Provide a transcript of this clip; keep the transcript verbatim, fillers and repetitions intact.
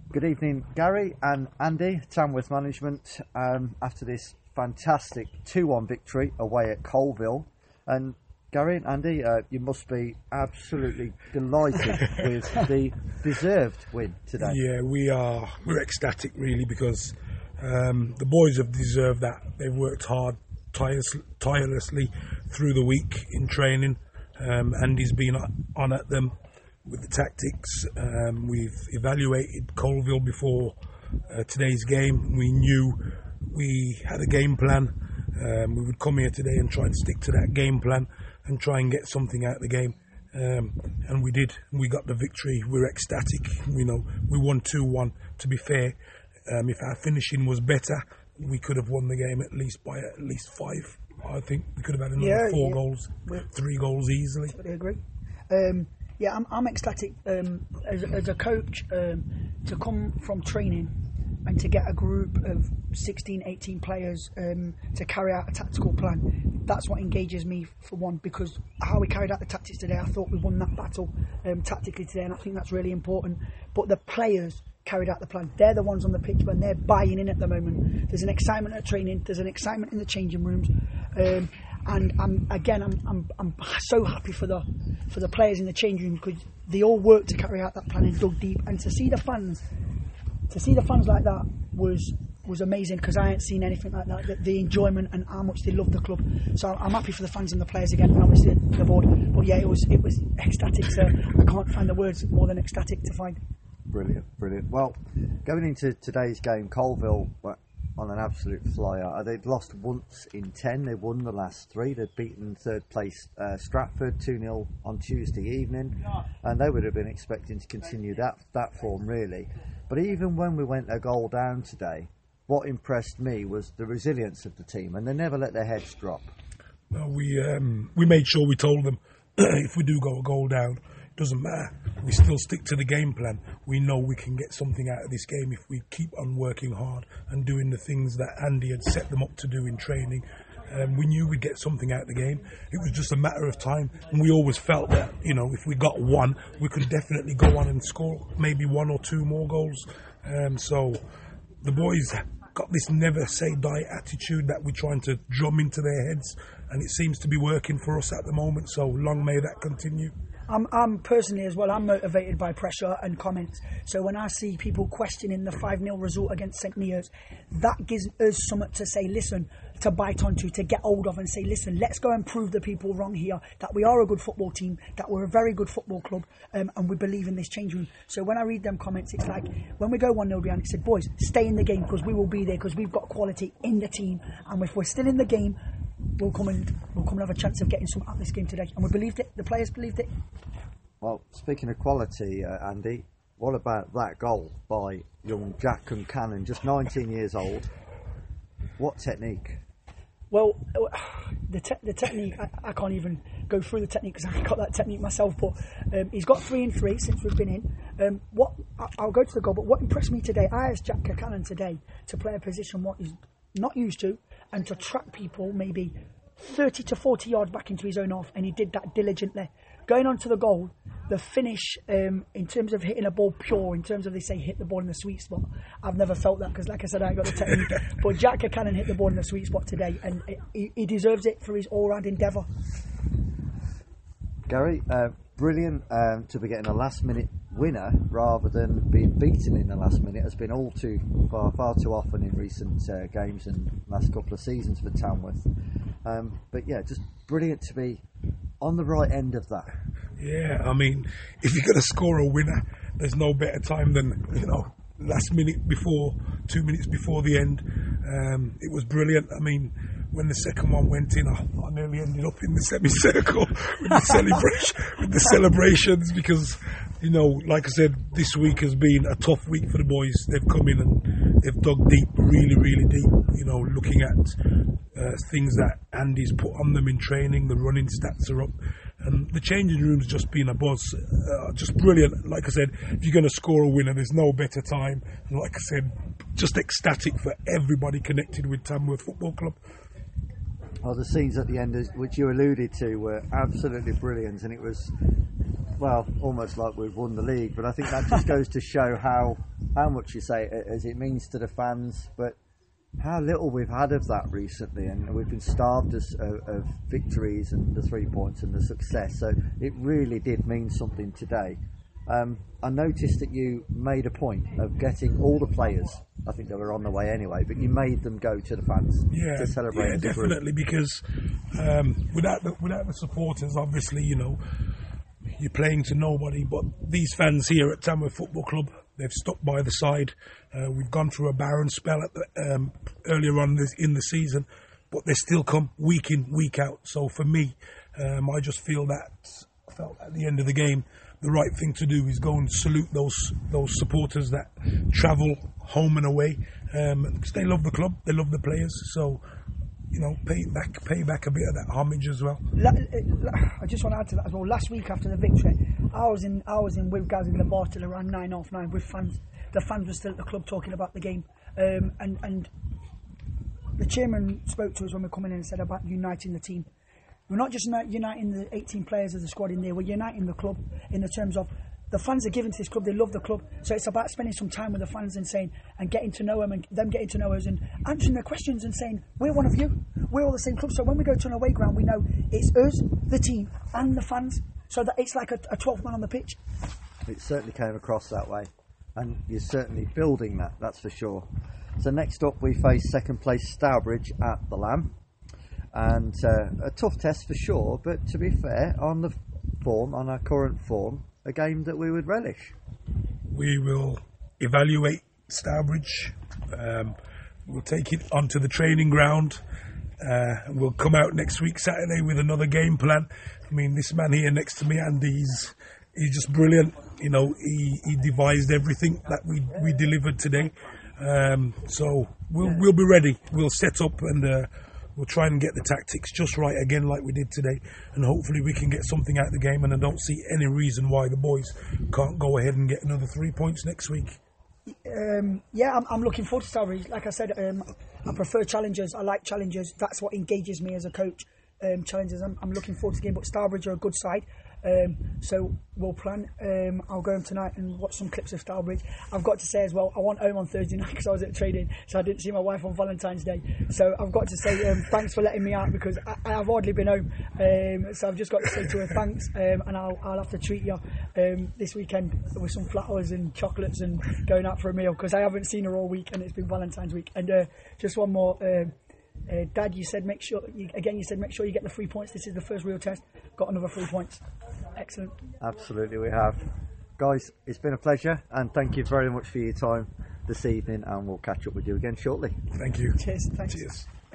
Good evening, Gary and Andy, Tamworth Management, um, after this fantastic two one victory away at Colville. And Gary and Andy, uh, you must be absolutely delighted with the deserved win today. Yeah, we are. We're ecstatic, really, because um, the boys have deserved that. They've worked hard, tireless, tirelessly through the week in training. Um, Andy's been on at them with the tactics. Um, we've evaluated Colville before uh, today's game. We knew we had a game plan. Um, we would come here today and try and stick to that game plan and try and get something out of the game. Um, and we did. We got the victory. We're ecstatic. You know, we won two one. To be fair, um, if our finishing was better, we could have won the game at least by at least five. I think we could have had another yeah, four yeah. goals, We're, three goals easily. I agree. Um, yeah, I'm, I'm ecstatic um, as, as a coach um, to come from training and to get a group of sixteen, eighteen players um, to carry out a tactical plan. That's what engages me, for one, because how we carried out the tactics today, I thought we won that battle um, tactically today, and I think that's really important. But the players carried out the plan. They're the ones on the pitch when they're buying in at the moment. There's an excitement at training, there's an excitement in the changing rooms. Um, and I'm, again, I'm, I'm I'm so happy for the for the players in the changing room, because they all worked to carry out that plan and dug deep. And to see the fans, to see the fans like that was was amazing, because I ain't seen anything like that. The, the enjoyment and how much they love the club. So I'm happy for the fans and the players again, and obviously the board. But yeah, it was it was ecstatic. So I can't find the words more than ecstatic to find. Brilliant, brilliant. Well, going into today's game, Colville were on an absolute flyer. They'd lost once in ten. They won the last three. They'd beaten third place uh, Stratford two nil on Tuesday evening, and they would have been expecting to continue that that form, really. But even when we went a goal down today, what impressed me was the resilience of the team, and they never let their heads drop. Well, we um, we made sure we told them if we do go a goal down, it doesn't matter. We still stick to the game plan. We know we can get something out of this game if we keep on working hard and doing the things that Andy had set them up to do in training. Um, we knew we'd get something out of the game. It was just a matter of time, and we always felt that, you know, if we got one, we could definitely go on and score maybe one or two more goals. Um, so the boys got this never say die attitude that we're trying to drum into their heads, and it seems to be working for us at the moment. So long may that continue. I'm, I'm personally as well, I'm motivated by pressure and comments. So when I see people questioning the five nil result against St Neots, that gives us something to say, listen, to bite onto, to get hold of and say, listen, let's go and prove the people wrong here, that we are a good football team, that we're a very good football club, um, and we believe in this change room. So when I read them comments, it's like, when we go one nil behind, it said, boys, stay in the game, because we will be there, because we've got quality in the team, and if we're still in the game, we'll come and we'll come and have a chance of getting something out of this game today. And we believed it, the players believed it. Well, speaking of quality, uh, Andy, what about that goal by young Jack Concannon, just nineteen years old? What technique? Well, the te- the technique, I, I can't even go through the technique because I haven't got that technique myself, but um, he's got three and three since we've been in. Um, what I, I'll go to the goal, but what impressed me today, I asked Jack Concannon today to play a position what he's not used to, and to track people maybe thirty to forty yards back into his own half, and he did that diligently. Going on to the goal, the finish, um, in terms of hitting a ball pure, in terms of they say hit the ball in the sweet spot, I've never felt that, because like I said, I ain't got the technique. But Jack Concannon hit the ball in the sweet spot today, and it, he, he deserves it for his all-round endeavour. Gary, uh, brilliant um, to be getting a last-minute winner rather than being beaten in the last minute. Has been all too far, far too often in recent uh, games and last couple of seasons for Tamworth. Um, but yeah, just brilliant to be on the right end of that. Yeah, I mean, if you're going to score a winner, there's no better time than, you know, last minute before, two minutes before the end. Um, it was brilliant. I mean, when the second one went in, I, I nearly ended up in the semicircle with the celebration, with the celebrations, because, you know, like I said, this week has been a tough week for the boys. They've come in and they've dug deep, really, really deep. You know, looking at uh, things that Andy's put on them in training. The running stats are up, and the changing room's just been a buzz. Uh, just brilliant. Like I said, if you're going to score a winner, there's no better time. And like I said, just ecstatic for everybody connected with Tamworth Football Club. Well, the scenes at the end, which you alluded to, were absolutely brilliant, and it was, well, almost like we've won the league. But I think that just goes to show how how much you say it as it means to the fans, but how little we've had of that recently, and we've been starved of, of victories and the three points and the success. So it really did mean something today. Um, I noticed that you made a point of getting all the players. I think they were on the way anyway, but you made them go to the fans yeah, to celebrate. Yeah, definitely, because um, without the, without the supporters, obviously, you know, you're playing to nobody. But these fans here at Tamworth Football Club, they've stuck by the side. Uh, we've gone through a barren spell at the, um, earlier on this, in the season, but they still come week in, week out. So for me, um, I just feel that I felt at the end of the game, the right thing to do is go and salute those those supporters that travel home and away, um, because they love the club, they love the players. So, you know, pay back, pay back a bit of that homage as well. I just want to add to that as well. Last week after the victory, I was in I was in with guys in the bar till around nine half nine with fans. The fans were still at the club talking about the game, um, and and the chairman spoke to us when we come in and said about uniting the team. We're not just uniting the eighteen players of the squad in there, we're uniting the club in the terms of the fans are given to this club, they love the club. So it's about spending some time with the fans and saying, and getting to know them and them getting to know us and answering their questions and saying, we're one of you, we're all the same club. So when we go to an away ground, we know it's us, the team, and the fans. So that it's like a, a twelfth man on the pitch. It certainly came across that way, and you're certainly building that, that's for sure. So next up, we face second place Stourbridge at the Lamb. And uh, a tough test for sure, but to be fair, on the form, on our current form, a game that we would relish. We will evaluate Stourbridge. Um, we'll take it onto the training ground. Uh, and we'll come out next week Saturday with another game plan. I mean, this man here next to me, Andy, he's, he's just brilliant. You know, he, he devised everything that we we delivered today. Um, so we'll we'll be ready. We'll set up and. Uh, We'll try and get the tactics just right again like we did today, and hopefully we can get something out of the game, and I don't see any reason why the boys can't go ahead and get another three points next week. Um, yeah, I'm, I'm looking forward to Stourbridge. Like I said, um, I prefer challenges. I like challenges. That's what engages me as a coach. Um, challenges. I'm, I'm looking forward to the game, but Stourbridge are a good side. Um, so we'll plan. Um, I'll go home tonight and watch some clips of Stourbridge. I've got to say as well, I went home on Thursday night because I was at training, so I didn't see my wife on Valentine's Day. So I've got to say um, thanks for letting me out because I, I've hardly been home. Um, so I've just got to say to her thanks, um, and I'll, I'll have to treat you um, this weekend with some flowers and chocolates and going out for a meal because I haven't seen her all week and it's been Valentine's week. And uh, just one more. Um, Uh, Dad, you said make sure you, again. You said make sure you get the three points. This is the first real test. Got another three points. Excellent. Absolutely, we have, guys. It's been a pleasure, and thank you very much for your time this evening. And we'll catch up with you again shortly. Thank you. Cheers. Thanks. Cheers.